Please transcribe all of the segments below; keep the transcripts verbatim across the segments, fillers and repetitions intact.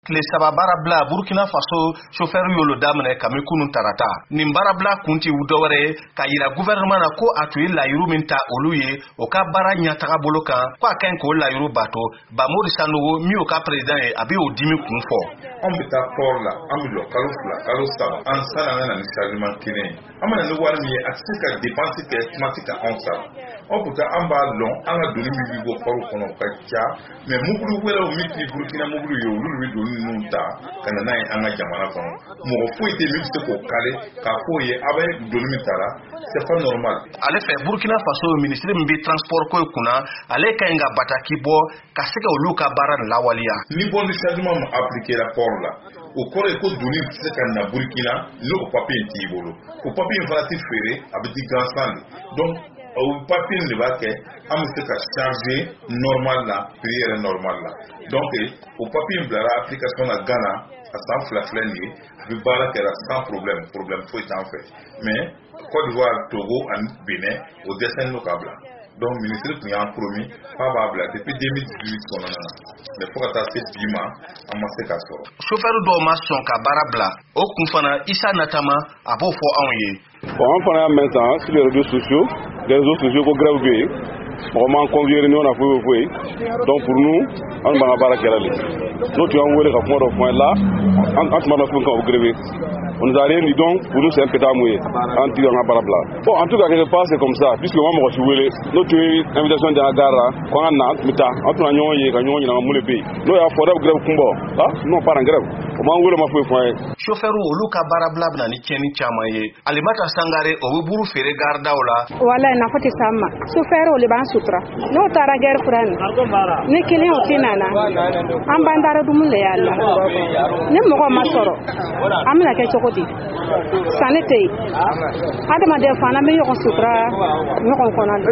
Tile saba barabla Burkina Faso chauffeur yolo damne kamikunu tarata nin barabla kunti udowere ka yira gouvernement ko atuyi la yuru minta oluye o ka bara nyataga boloka ko aken ko la yuru bato ba Modi Sanogo mi o ka president e abi o dimi kunfo on bita por la amilo kalofla kalosa ansana na misalima kine amana no wari mi atika dépense que automatique onsa on puta amba long anga doni mi go for kono ka cha mais muguru wela o mitri Burkina muguru yo lulu do nunta kana nai anga jamana kono mo foite mi se ko kale ka foye abe doni mi tara c'est pas normal ale fe Burkina Faso ministre mbi transport ko kuna ale ka nga bataki bo ka seka oluka baran lawalia ni bon changement appliquer la por la o kore ko doni se kan na Burkina no papier tibolo ko papier valati fere abdi gansan donc au papier ne va que am se ka charger normal la prière normal la donc au papier blara application na Ghana à sans flafleni bi bala que sans problème problème faut en fait mais Côte d'Ivoire, Togo et Bénin au dessin local. Donc, le ministre qui a promis, pas depuis deux mille dix-huit, on a mais pour attaquer Bima, on m'a fait casso. Chauffeur d'Oma son Kabarabla, au Koufana, Issa Natama, à Beaufort Anouye. Bon, on prend maintenant sur les réseaux sociaux, les réseaux sociaux qui grèvent. Vraiment convier nous na foué foué donc pour nous on va bara kerale nous tu envoyer le rapport au point là en en ma fou quand grévé on nous a rien dit donc pour nous c'est un peu tamoué en tirant à barabla bon en tout cas quelque part c'est comme ça puisque moi moi je voulais nous tu invitation de la gare quand on a mita on tu nyon yé kan nyon na mule pays nous ya fora grève kumbo ah non pas en grève comment on ma foué foué chauffeur o luka barabla na ni keni chamaye alimata sangare o buru fere garda ola wala na foti sama chauffeur o le ban sutra no tara ger furan ne kini o tinana an bandara dum le yalla ne mo ko masoro amna ke chokoti sanete adama de fana me yo sutra no ko konan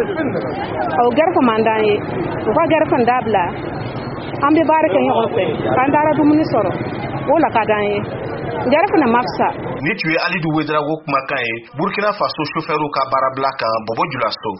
o ger ko mandaye ko ger ko ndabla ambe baraka yo fe bandara dum ni soro wala kadaye ger ko na mafsa ni tué Ali du Wedrago kuma kan Burkina Faso chauffeur ka barabla kan bobo julasto